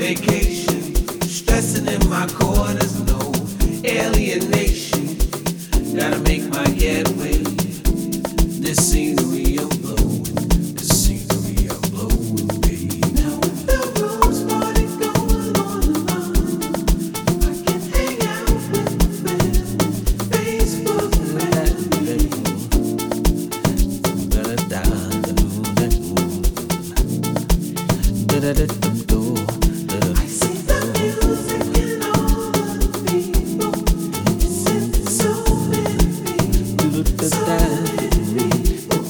vacation, stressing in my corners, no alienation. Gotta make my getaway. This scenery I'm blowing, this scenery I'm blowing, baby. Now the road's party going on and on. I can hang out with my friends, Facebook friends. I see the music in all of the people. It's in so many people, so many people.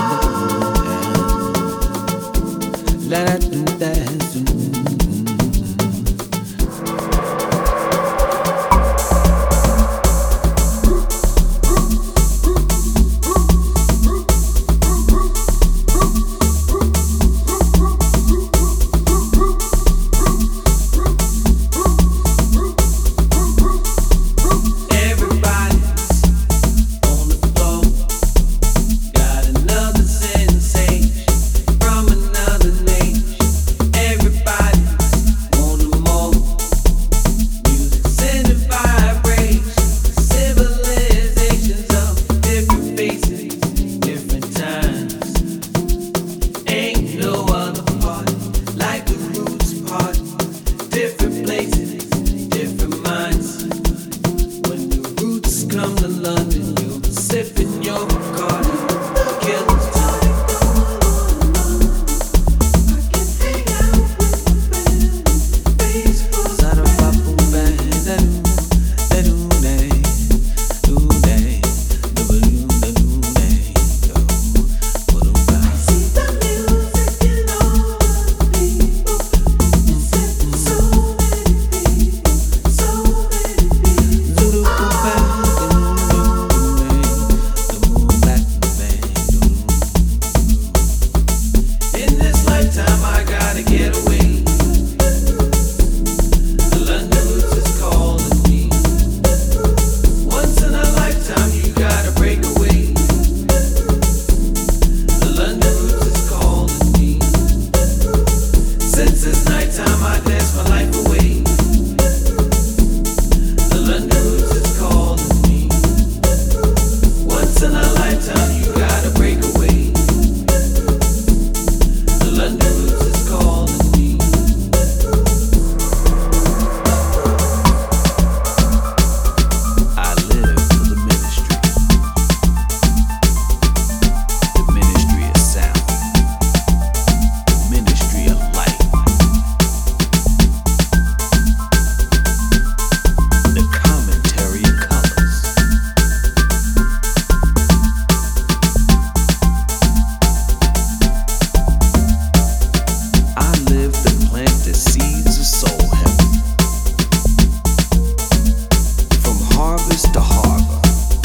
Come to London, you'll be sipping your Bacardi. Killers party going on and on. I can hang out with my friends, Facebook I see the music in all of the people. It's in so many people, so many people. In this lifetime, I gotta get away. The London roots is calling me. Once in a lifetime, you gotta break away. The London roots is calling me. Since it's nighttime, I dance my life away. The London roots is calling me. Once in a lifetime, you gotta break away. The London roots is calling me. I live for the ministry of sound, the ministry of light, the commentary of colors. I live to plant the seeds of soul heaven, from harvest to harbor,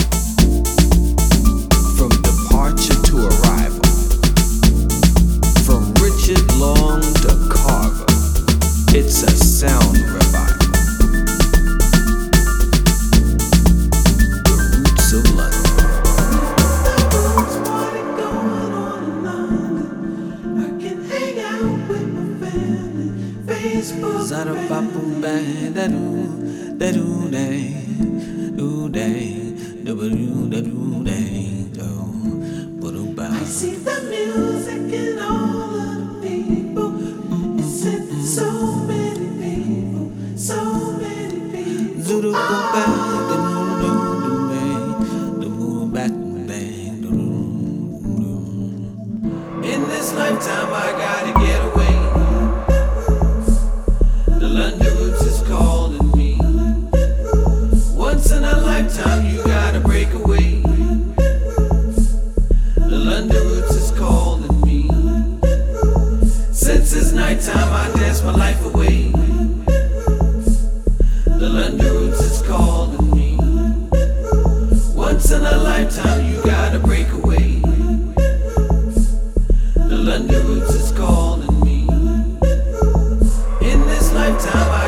from departure to arrival, from Richard Long to Carver. It's a sound revival. The roots of London. The road's party going on in London. I can hang out with my family, Facebook I see the music in all of the people. It's in so many people, so many people. In this lifetime, I gotta get away. The London roots is calling me. Once in a lifetime, you gotta break away. The London roots is calling me. Since it's nighttime, I dance my life away. The London roots is calling me. Once in a lifetime, you gotta break away. The London roots is calling me. In this lifetime,